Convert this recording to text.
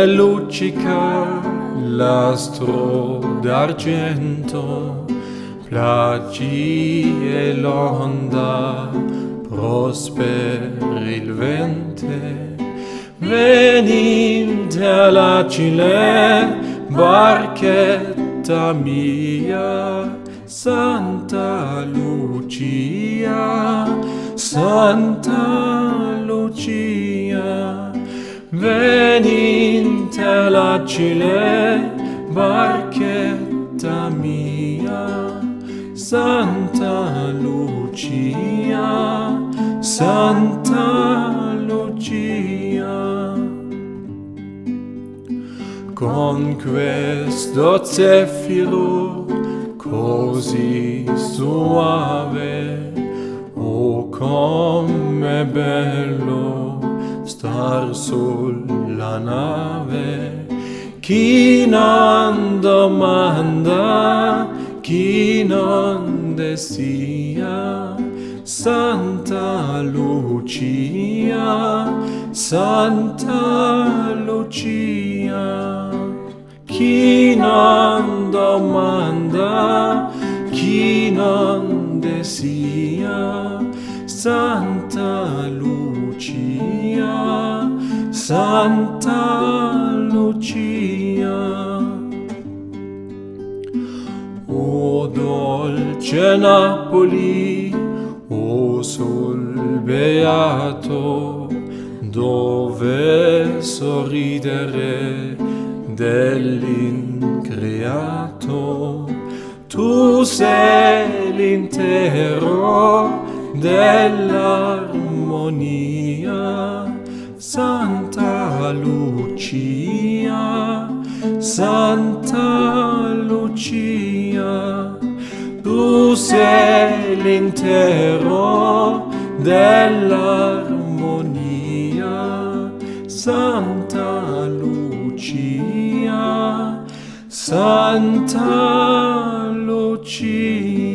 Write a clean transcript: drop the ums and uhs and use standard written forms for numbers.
e luccica l'astro d'argento, plagi e l'onda prosper il vente, veninte all'agile barchetta mia, Santa Lucia, Santa Lucia, veninte all'agile barchetta mia, Santa Lucia, Santa Lucia. Con questo zeffiro così soave, oh com'è bello star sulla nave. Chi non domanda, chi non desia, Santa Lucia, Santa Lucia. Chi non domanda, chi non desia, Santa Lucia, Santa Lucia. O dolce Napoli, o sol beato, dove sorridere dell'increato, tu sei l'intero dell'armonia, Santa Lucia, Santa Lucia, tu sei l'intero dell'armonia, Santa Lucia, Santa Lucia.